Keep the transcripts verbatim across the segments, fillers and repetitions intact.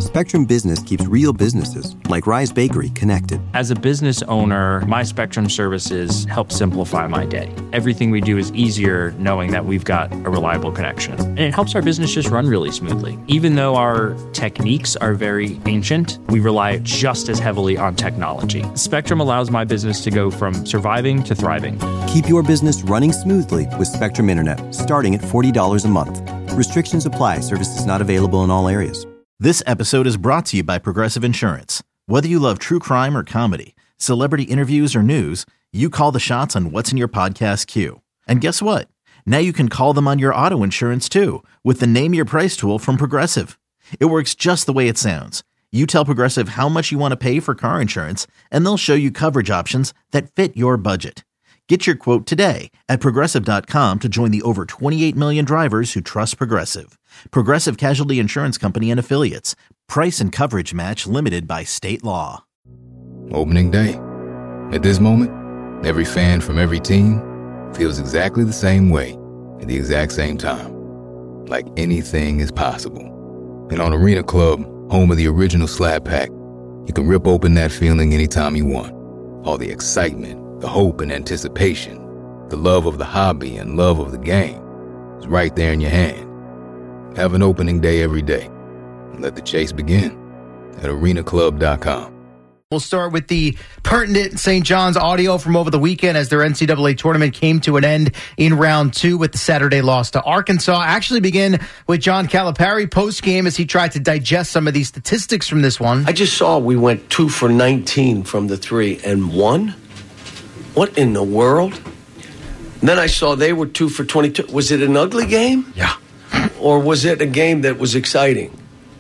Spectrum Business keeps real businesses, like Rise Bakery, connected. As a business owner, my Spectrum services help simplify my day. Everything we do is easier knowing that we've got a reliable connection. And it helps our business just run really smoothly. Even though our techniques are very ancient, we rely just as heavily on technology. Spectrum allows my business to go from surviving to thriving. Keep your business running smoothly with Spectrum Internet, starting at forty dollars a month. Restrictions apply. Services not available in all areas. This episode is brought to you by Progressive Insurance. Whether you love true crime or comedy, celebrity interviews or news, you call the shots on what's in your podcast queue. And guess what? Now you can call them on your auto insurance too with the Name Your Price tool from Progressive. It works just the way it sounds. You tell Progressive how much you want to pay for car insurance, and they'll show you coverage options that fit your budget. Get your quote today at Progressive dot com to join the over twenty-eight million drivers who trust Progressive. Progressive Casualty Insurance Company and Affiliates. Price and coverage match limited by state law. Opening day. At this moment, every fan from every team feels exactly the same way at the exact same time. Like anything is possible. And on Arena Club, home of the original Slab Pack, you can rip open that feeling anytime you want. All the excitement, the hope and anticipation, the love of the hobby and love of the game is right there in your hand. Have an opening day every day and let the chase begin at arena club dot com. We'll start with the pertinent Saint John's audio from over the weekend as their N C double A tournament came to an end in round two with the Saturday loss to Arkansas. Actually begin with John Calipari post-game as he tried to digest some of these statistics from this one. I just saw we went two for nineteen from the three and one. What in the world? And then I saw they were two for twenty-two. Was it an ugly game? Yeah. Or was it a game that was exciting?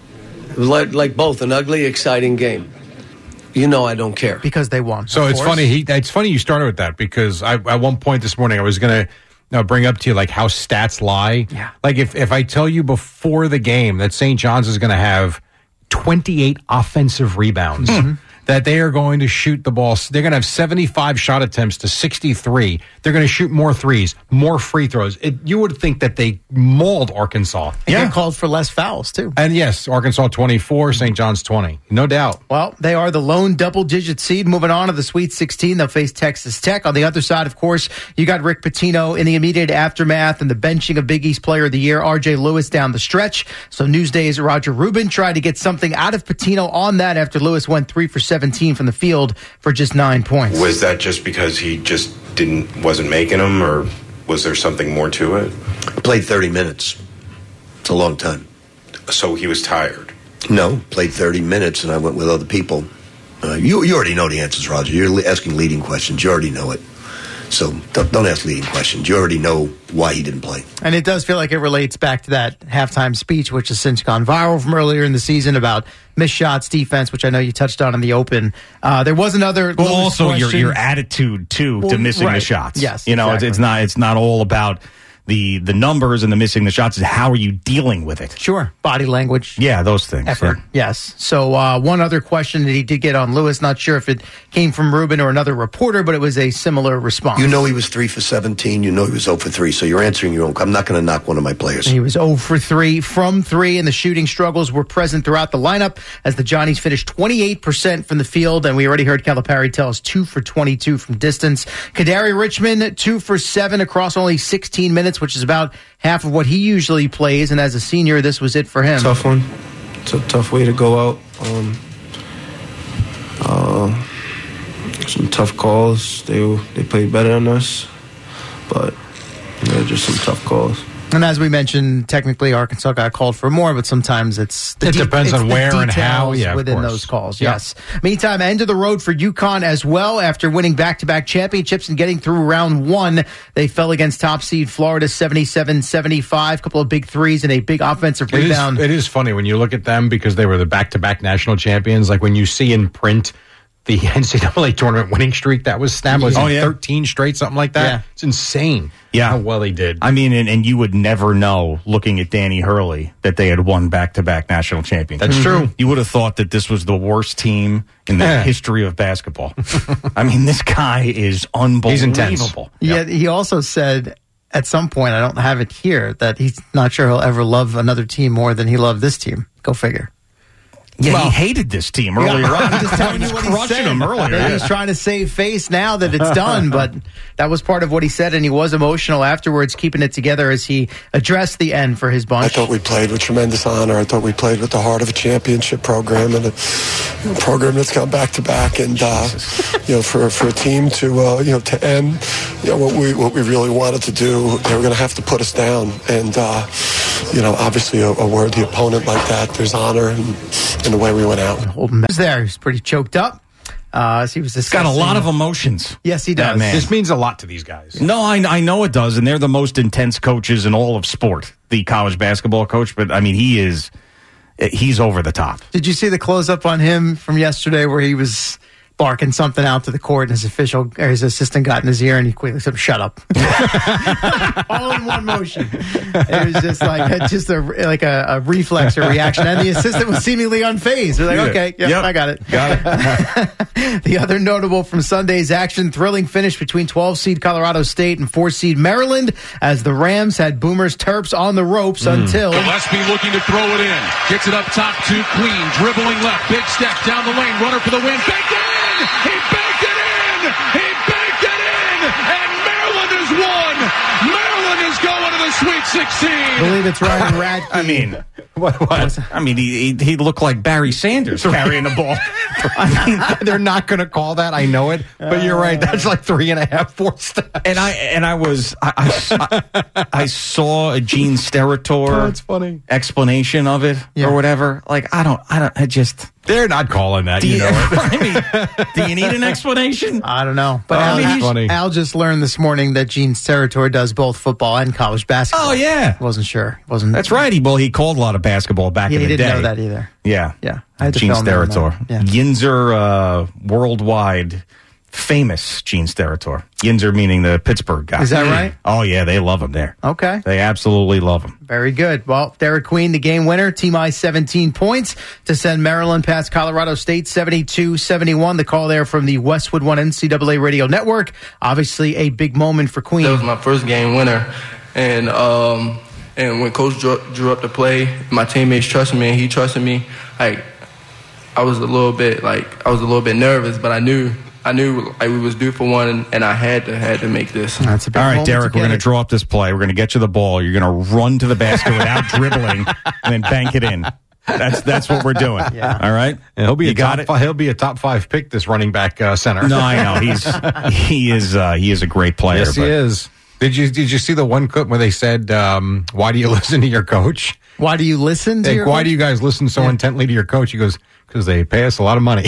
It was like, like both, an ugly, exciting game. You know I don't care. Because they won. So it's course. funny. He, it's funny you started with that because I, at one point this morning I was going to uh, bring up to you like how stats lie. Yeah. Like if, if I tell you before the game that Saint John's is going to have twenty-eight offensive rebounds, mm-hmm. that they are going to shoot the ball. They're going to have seventy-five shot attempts to sixty-three. They're going to shoot more threes, more free throws. It, you would think that they mauled Arkansas. And yeah. They called for less fouls, too. And yes, Arkansas twenty-four, Saint John's twenty. No doubt. Well, they are the lone double-digit seed. Moving on to the Sweet sixteen, they'll face Texas Tech. On the other side, of course, you got Rick Pitino in the immediate aftermath and the benching of Big East Player of the Year, R J Lewis, down the stretch. So Newsday's Roger Rubin tried to get something out of Pitino on that after Lewis went three for seventeen from the field for just nine points. Was that just because he just didn't wasn't making them, or was there something more to it? I played thirty minutes. It's a long time. So he was tired? No, played thirty minutes, and I went with other people. Uh, you you already know the answers, Roger. You're asking leading questions. You already know it. So don't, don't ask leading questions. You already know why he didn't play. And it does feel like it relates back to that halftime speech, which has since gone viral from earlier in the season about missed shots, defense, which I know you touched on in the open. Uh, there was another. Well, also your your attitude too well, to missing right. the shots. Yes, you know exactly. it's, it's not it's not all about the the numbers and the missing the shots. Is how are you dealing with it? Sure, body language. Yeah, those things. Effort. Yeah. Yes. So uh, one other question that he did get on Lewis. Not sure if it came from Rubin or another reporter, but it was a similar response. You know he was three for seventeen. You know he was zero for three. So you're answering your own. I'm not going to knock one of my players. He was zero for three from three, and the shooting struggles were present throughout the lineup as the Johnnies finished twenty-eight percent from the field, and we already heard Calipari tell us two for twenty-two from distance. Kadari Richmond, two for seven across only sixteen minutes, which is about half of what he usually plays, and as a senior, this was it for him. Tough one. It's a tough way to go out. Um, uh, some tough calls. They they played better than us, but you know, just some tough calls. And as we mentioned, technically Arkansas got called for more, but sometimes it's the it de- depends it's on where and how. Yeah, within of those calls. Yeah. Yes. Meantime, end of the road for UConn as well. After winning back-to-back championships and getting through round one, they fell against top seed Florida seventy-seven seventy-five. A couple of big threes and a big offensive it rebound. Is, it is funny when you look at them because they were the back-to-back national champions. Like when you see in print the N C double A tournament winning streak that was snapped, was oh, it yeah. thirteen straight, something like that? Yeah. It's insane. Yeah. How well they did. I mean, and, and you would never know, looking at Danny Hurley, that they had won back-to-back national championships. That's true. You would have thought that this was the worst team in the history of basketball. I mean, this guy is unbelievable. He's intense. Yeah, Yep. he also said at some point, I don't have it here, that he's not sure he'll ever love another team more than he loved this team. Go figure. Yeah, Well, he hated this team earlier yeah, on. I'm just telling He you was what he's crushing saying. them earlier. Maybe he's trying to save face now that it's done, but that was part of what he said, and he was emotional afterwards, keeping it together as he addressed the end for his bunch. I thought we played with tremendous honor. I thought we played with the heart of a championship program and a, a program that's gone back to back. And uh, you know, for for a team to uh, you know to end, you know what we what we really wanted to do, they were going to have to put us down. And uh, you know, obviously, a, a worthy opponent like that, there's honor in, in the way we went out. Holden was there. He was pretty choked up. Uh, as he was He's got a lot of emotions. Yes, he does. This means a lot to these guys. No, I, I know it does, and they're the most intense coaches in all of sport, the college basketball coach. But, I mean, he is he's over the top. Did you see the close-up on him from yesterday where he was barking something out to the court and his official or his assistant got in his ear and he quickly said, shut up. All in one motion. It was just like just a like a, a reflex or reaction. And the assistant was seemingly unfazed. They're like, Yeah. okay, yeah, Yep. I got it. Got it. The other notable from Sunday's action, thrilling finish between twelve-seed Colorado State and four-seed Maryland as the Rams had Boomers Terps on the ropes Mm. until Gillespie looking to throw it in. Gets it up top to Queen. Dribbling left. Big step down the lane. Runner for the win. Banked it in! He banked it in! He banked it in! And Maryland has won! Maryland is going to the Sweet sixteen! I believe it's Ryan Radke. I mean, what, what? I mean, he, he, he looked like Barry Sanders carrying the ball. I mean, they're not going to call that. I know it, but you're right. That's like three and a half, four steps. And I and I was I, I, I, I saw a Gene Steratore Oh, it's funny. explanation of it Yeah. or whatever. Like I don't I don't I just They're not calling that. do You you, know it. I mean, do you need an explanation? I don't know. But Oh, Al, that's funny. Al just learned this morning that Gene Steratore does both football and college basketball. Oh yeah, Wasn't sure. Wasn't that's right. He well he called a lot of basketball back Yeah, in he the didn't day. know that either. Yeah, Yeah, I had to Gene film him on that. Steratore, Yeah. Yinzer, uh, worldwide famous Gene Steratore. Yinzer meaning the Pittsburgh guy. Is that right? Oh yeah, they love him there. Okay. They absolutely love him. Very good. Well, Derek Queen, the game winner, team I seventeen points to send Maryland past Colorado State seventy-two seventy-one. The call there from the Westwood One N C double A Radio Network. Obviously a big moment for Queen. That was my first game winner, and um, and when Coach drew, drew up the play, my teammates trusted me, and he trusted me. Like I was a little bit like I was a little bit nervous, but I knew I knew like we was due for one, and, and I had to had to make this. That's a big All right, moment Derek, to we're get going to it. draw up this play. We're going to get you the ball. You're going to run to the basket without dribbling and then bank it in. That's that's what we're doing. Yeah. All right? And he'll be You a got top it? five, he'll be a top five pick. This running back uh, center. No, I know. He's he is uh, he is a great player. Yes, he but- is. Did you did you see the one clip where they said, um, "Why do you listen to your coach? Why do you listen to Like, your why coach? do you guys listen so intently to your coach?" He goes, "Because they pay us a lot of money."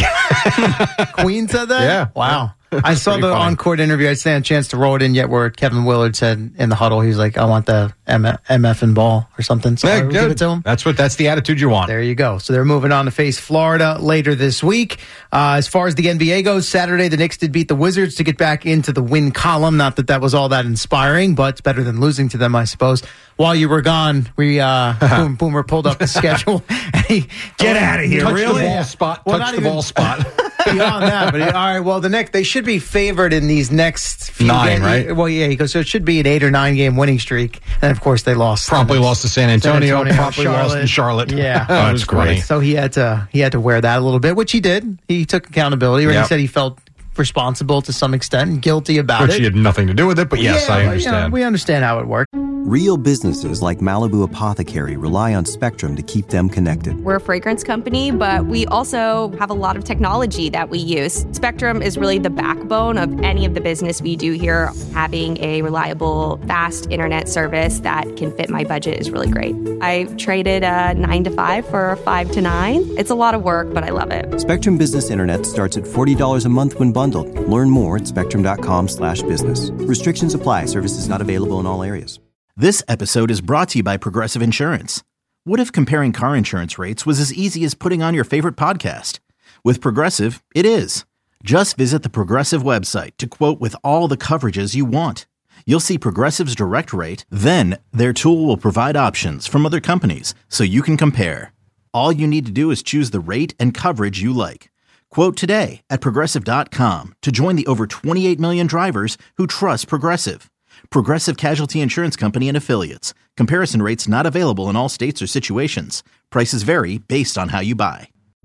Queen said that? Yeah. Wow. I saw pretty the funny. on-court interview. I didn't have a chance to roll it in yet where Kevin Willard said in the huddle, he was like, I want the M F and ball or something. So Yeah, I would give good. it to him. That's what. That's the attitude you want. There you go. So they're moving on to face Florida later this week. Uh, as far as the N B A goes, Saturday the Knicks did beat the Wizards to get back into the win column. Not that that was all that inspiring, but it's better than losing to them, I suppose. While you were gone, we uh, Boom, Boomer pulled up the schedule. And he, Get outta here, Touch really? the ball spot. Well, touch not the even- ball spot. beyond that, but he, all right. Well, the Knicks they should be favored in these next few Nine, games. right? Well, yeah, because so it should be an eight or nine game winning streak, and of course they lost. Promptly lost to San Antonio. San Antonio, promptly lost in Charlotte. Yeah, Oh, that's was funny. great. So he had to he had to wear that a little bit, which he did. He took accountability. Right? Yep. He said he felt responsible to some extent and guilty about Which it. he had nothing to do with it, but yes, Yeah, I well, you know, understand. we understand how it worked. Real businesses like Malibu Apothecary rely on Spectrum to keep them connected. We're a fragrance company, but we also have a lot of technology that we use. Spectrum is really the backbone of any of the business we do here. Having a reliable, fast internet service that can fit my budget is really great. I traded a nine to five for a five to nine. It's a lot of work, but I love it. Spectrum Business Internet starts at forty dollars a month when bundled. Learn more at spectrum.com slash business. Restrictions apply. Services not available in all areas. This episode is brought to you by Progressive Insurance. What if comparing car insurance rates was as easy as putting on your favorite podcast? With Progressive, it is. Just visit the Progressive website to quote with all the coverages you want. You'll see Progressive's direct rate, then their tool will provide options from other companies so you can compare. All you need to do is choose the rate and coverage you like. Quote today at progressive dot com to join the over twenty-eight million drivers who trust Progressive. Progressive Casualty Insurance Company and Affiliates. Comparison rates not available in all states or situations. Prices vary based on how you buy.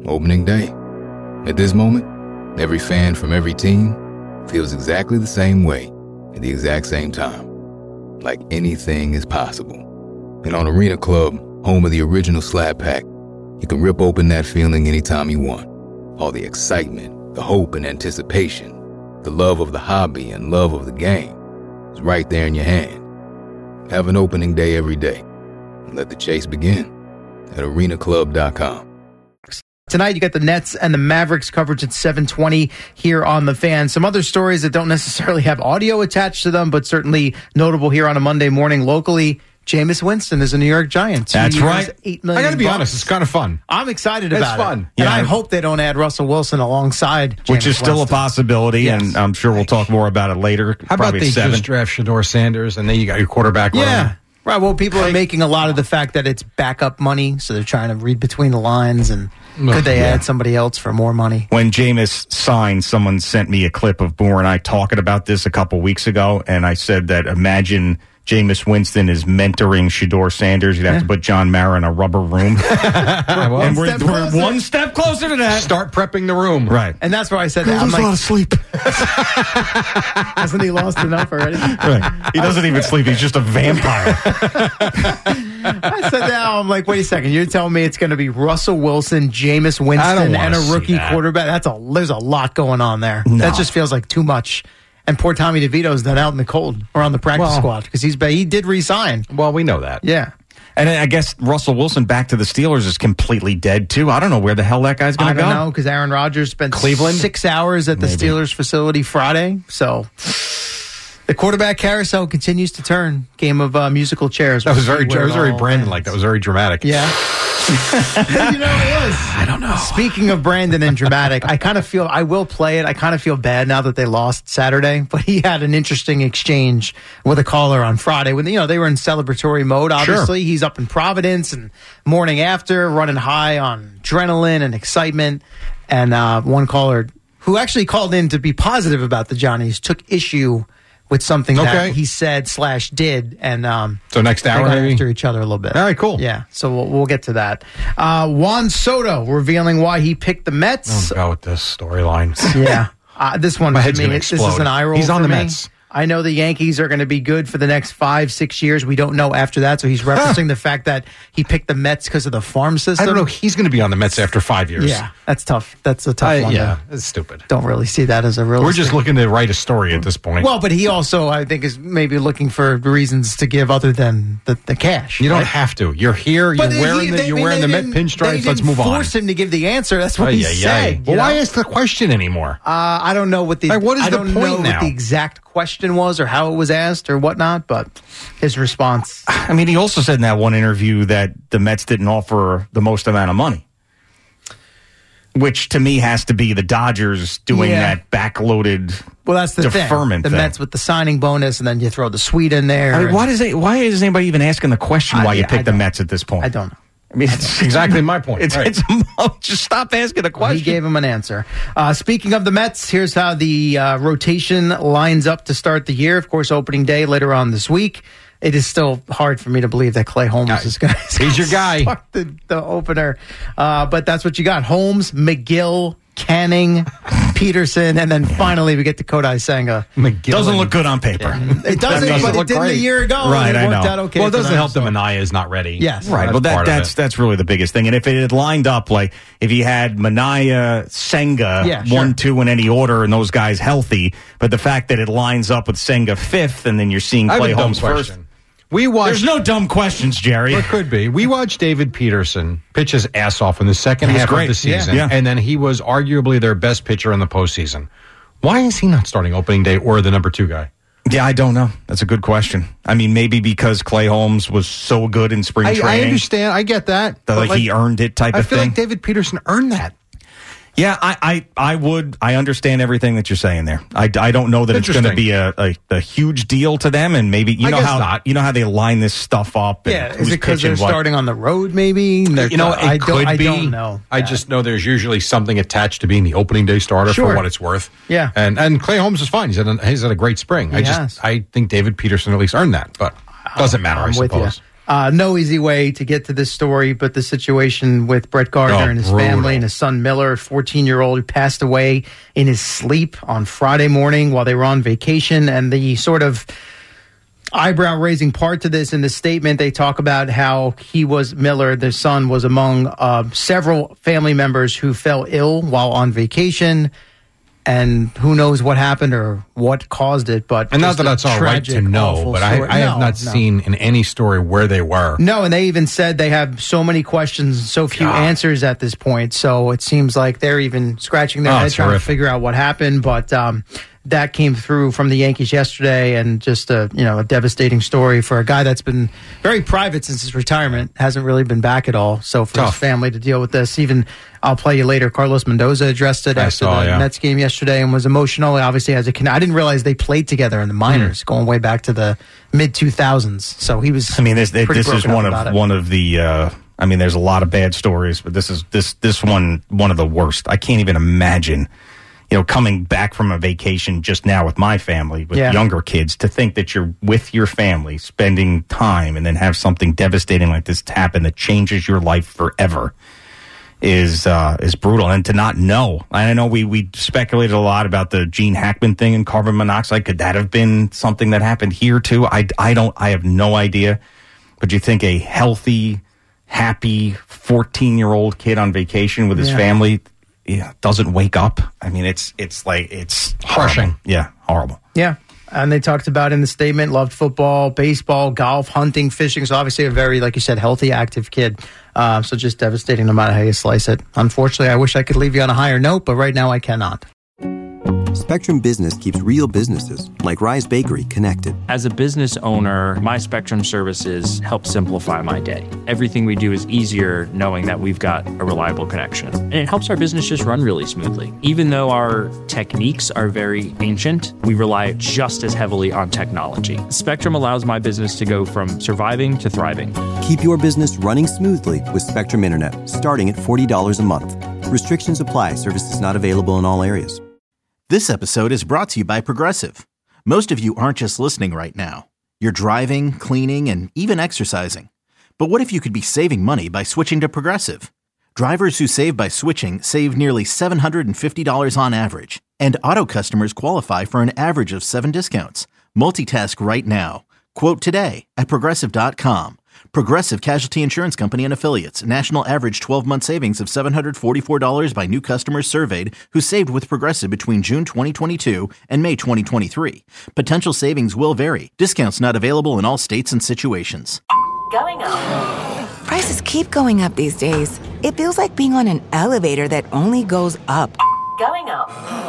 Opening day. At this moment, every fan from every team feels exactly the same way at the exact same time. Like anything is possible. And on Arena Club, home of the original Slab Pack, you can rip open that feeling anytime you want. All the excitement, the hope and anticipation, the love of the hobby and love of the game is right there in your hand. Have an opening day every day and let the chase begin at arena club dot com. Tonight, you got the Nets and the Mavericks coverage at seven twenty here on The Fan. Some other stories that don't necessarily have audio attached to them, but certainly notable here on a Monday morning locally. Jameis Winston is a New York Giant. That's right. Eight million I got to be bucks. honest, it's kind of fun. I'm excited It's about fun. it. Yeah. And I hope they don't add Russell Wilson alongside Jameis Which is still Winston. a possibility, Yes. and I'm sure we'll talk more about it later. How about probably they at seven. just draft Shador Sanders, and then you got your quarterback room? Yeah. Right. Well, people are making a lot of the fact that it's backup money, so they're trying to read between the lines. And could they Yeah. add somebody else for more money? When Jameis signed, someone sent me a clip of Boomer and I talking about this a couple weeks ago, and I said that imagine Jameis Winston is mentoring Shador Sanders. You'd have to put John Mara in a rubber room. Well, and we're, step we're closer. one step closer to that. Start prepping the room. Right. And that's where I said that. I'm like, sleep. hasn't he lost enough already? Right. He doesn't even sleep. He's just a vampire. I said now, I'm like, wait a second. You're telling me it's going to be Russell Wilson, Jameis I don't Winston, wanna and a see rookie that. quarterback? That's a there's a lot going on there. No. That just feels like too much. And poor Tommy DeVito's done out in the cold or on the practice Well- squad because he's he did resign. Well, we know that. Yeah. And I guess Russell Wilson back to the Steelers is completely dead, too. I don't know where the hell that guy's I going to don't go. know because Aaron Rodgers spent Cleveland? six hours at the Maybe. Steelers facility Friday. So the quarterback carousel continues to turn. Game of uh, musical chairs. That was very, We'll see that was where it very all Brandon ends. like. That was very dramatic. Yeah. you know, it was. I don't know. Speaking of Brandon and dramatic, I kind of feel, I will play it. I kind of feel bad now that they lost Saturday, but he had an interesting exchange with a caller on Friday when, you know, they were in celebratory mode. Obviously, he's up in Providence and morning after running high on adrenaline and excitement. And uh, one caller who actually called in to be positive about the Johnnies took issue with something Okay. that he said slash did. And, um, So next they hour, got maybe? after each other a little bit. All right, cool. Yeah, so we'll, we'll get to that. Uh, Juan Soto revealing why he picked the Mets. Oh, go with this storyline. Yeah, uh, this one My to head's me, gonna this explode. is an eye roll. He's on for the me. Mets. I know the Yankees are going to be good for the next five, six years. We don't know after that. So he's referencing the fact that he picked the Mets because of the farm system. I don't know. He's going to be on the Mets after five years. Yeah, that's tough. That's a tough I, one. yeah, to- it's stupid. Don't really see that as a real. We're just looking to write a story at this point. Well, but he also, I think, is maybe looking for reasons to give other than the, the cash. you don't right? have to. You're here. You're But wearing he- the they- you're I mean, wearing they the Met didn't- they pinstripes. Let's didn't move on. Force him to give the answer. That's what Ay, he ay, said. ay. you Well, why know? ask the question anymore? Uh, I don't know what the Like, what is I the don't point know now? what the exact question was or how it was asked or whatnot, but his response. I mean, he also said in that one interview that the Mets didn't offer the most amount of money, which to me has to be the Dodgers doing Yeah. that backloaded Well, that's the deferment thing. The thing. Mets with the signing bonus, and then you throw the suite in there. I mean, and- why does it, why is anybody even asking the question I- why you yeah, I picked the don't- Mets at this point? I don't know. I mean, it's Exactly my point. It's, Right. it's just stop asking a He question. gave him an answer. Uh, speaking of the Mets, here's how the uh, rotation lines up to start the year. Of course, opening day later on this week. It is still hard for me to believe that Clay Holmes Uh, is going he's your guy. start the, the opener. Uh, but that's what you got. Holmes, McGill, Canning, Peterson, and then finally we get to Kodai Senga. McGill Doesn't look good on paper. It doesn't, doesn't but it look didn't a great. year ago. Right, and it I worked know. out okay well, it for doesn't them, help that so- Mania is not ready. Yes. Right. That's Well, that, part of that's it. that's really the biggest thing. And if it had lined up, like if you had Manaya, Senga, Yeah, sure. one, two in any order, and those guys healthy, but the fact that it lines up with Senga fifth, and then you're seeing I have Clay a dumb Holmes first. question. We watched. There's no dumb questions, Jerry. It could be. We watched David Peterson pitch his ass off in the second He was half great. of the season, Yeah. Yeah. and then he was arguably their best pitcher in the postseason. Why is he not starting opening day or the number two guy? Yeah, I don't know. That's a good question. I mean, maybe because Clay Holmes was so good in spring I, training. I understand. I get that. That, but like, he earned it type I of feel thing. like David Peterson earned that. Yeah, I, I, I would. I understand everything that you're saying there. I, I don't know that it's going to be a, a, a huge deal to them, and maybe you I know guess how not. you know how they line this stuff up. And Yeah, who's is it because pitching they're what. starting on the road? Maybe They're- You know, it I could don't, I be. don't know. I that. just know there's usually something attached to being the opening day starter Sure. for what it's worth. Yeah. and and Clay Holmes is fine. He's had a, he's had a great spring. I He just has. I think David Peterson at least earned that, but doesn't matter. I'm I with you. suppose. Uh, no easy way to get to this story, but the situation with Brett Gardner Oh, and his brutal. family and his son Miller, fourteen-year-old, who passed away in his sleep on Friday morning while they were on vacation. And the sort of eyebrow-raising part to this, in the statement, they talk about how he was, Miller, their son, was among uh, several family members who fell ill while on vacation. And who knows what happened or what caused it, but And not just that a that's all right tragic, to know, awful but I, story. I have No, not no. seen in any story where they were. No, and they even said they have so many questions and so few God. answers at this point. So it seems like they're even scratching their Oh, head trying to terrific. figure out what happened. But um, that came through from the Yankees yesterday, and just a you know a devastating story for a guy that's been very private since his retirement, hasn't really been back at all. So for Tough. his family to deal with this, even I'll play you later. Carlos Mendoza addressed it I after saw, the yeah. Mets game yesterday and was emotional. He obviously has a con- I didn't realize they played together in the minors, going way back to the mid two thousands. So he was. I mean, this this pretty is broken up one about of it. one of the. Uh, I mean, there's a lot of bad stories, but this is this this one one of the worst. I can't even imagine. You know, coming back from a vacation just now with my family, with Yeah. younger kids, to think that you're with your family, spending time, and then have something devastating like this happen that changes your life forever is uh, is brutal. And to not know, I know we we speculated a lot about the Gene Hackman thing and carbon monoxide. Could that have been something that happened here too? I, I don't. I have no idea. But you think a healthy, happy fourteen year old kid on vacation with his Yeah. family, yeah, doesn't wake up? I mean, it's it's like it's Crushing. horrible. Yeah, horrible. Yeah. And they talked about in the statement, loved football, baseball, golf, hunting, fishing. So obviously a very, like you said, healthy, active kid. Uh, so just devastating no matter how you slice it. Unfortunately, I wish I could leave you on a higher note, but right now I cannot. Spectrum Business keeps real businesses, like Rise Bakery, connected. As a business owner, my Spectrum services help simplify my day. Everything we do is easier knowing that we've got a reliable connection. And it helps our business just run really smoothly. Even though our techniques are very ancient, we rely just as heavily on technology. Spectrum allows my business to go from surviving to thriving. Keep your business running smoothly with Spectrum Internet, starting at forty dollars a month. Restrictions apply. Services not available in all areas. This episode is brought to you by Progressive. Most of you aren't just listening right now. You're driving, cleaning, and even exercising. But what if you could be saving money by switching to Progressive? Drivers who save by switching save nearly seven hundred fifty dollars on average. And auto customers qualify for an average of seven discounts. Multitask right now. Quote today at Progressive dot com. Progressive Casualty Insurance Company and Affiliates. National average twelve-month savings of seven hundred forty-four dollars by new customers surveyed who saved with Progressive between June twenty twenty-two and May twenty twenty-three. Potential savings will vary. Discounts not available in all states and situations. Going up. Prices keep going up these days. It feels like being on an elevator that only goes up. Going up.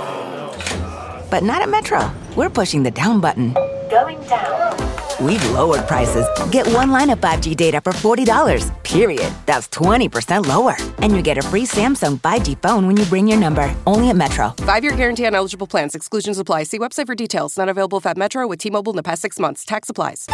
But not at Metro. We're pushing the down button. Going down. We've lowered prices. Get one line of five G data for forty dollars, period. That's twenty percent lower. And you get a free Samsung five G phone when you bring your number. Only at Metro. Five-year guarantee on eligible plans. Exclusions apply. See website for details. Not available at Metro with T-Mobile in the past six months. Tax applies.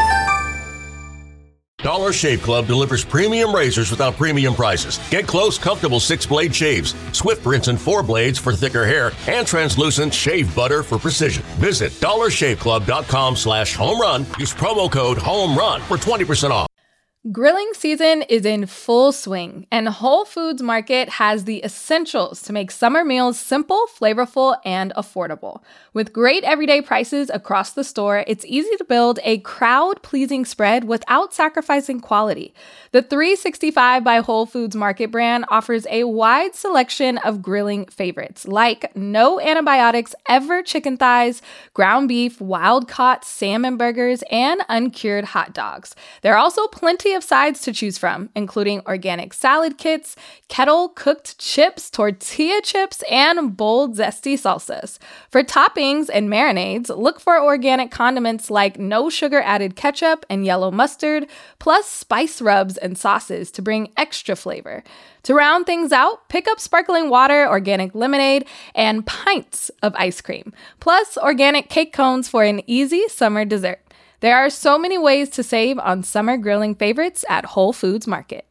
Dollar Shave Club delivers premium razors without premium prices. Get close, comfortable six-blade shaves, swift rinse and four blades for thicker hair, and translucent shave butter for precision. Visit dollar shave club dot com slash home run. Use promo code HOMERUN for twenty percent off. Grilling season is in full swing, and Whole Foods Market has the essentials to make summer meals simple, flavorful, and affordable. With great everyday prices across the store, it's easy to build a crowd-pleasing spread without sacrificing quality. The three sixty-five by Whole Foods Market brand offers a wide selection of grilling favorites, like no antibiotics ever chicken thighs, ground beef, wild-caught salmon burgers, and uncured hot dogs. There are also plenty of sides to choose from, including organic salad kits, kettle-cooked chips, tortilla chips, and bold, zesty salsas. For toppings and marinades, look for organic condiments like no sugar-added ketchup and yellow mustard, plus spice rubs and sauces to bring extra flavor. To round things out, pick up sparkling water, organic lemonade, and pints of ice cream, plus organic cake cones for an easy summer dessert. There are so many ways to save on summer grilling favorites at Whole Foods Market.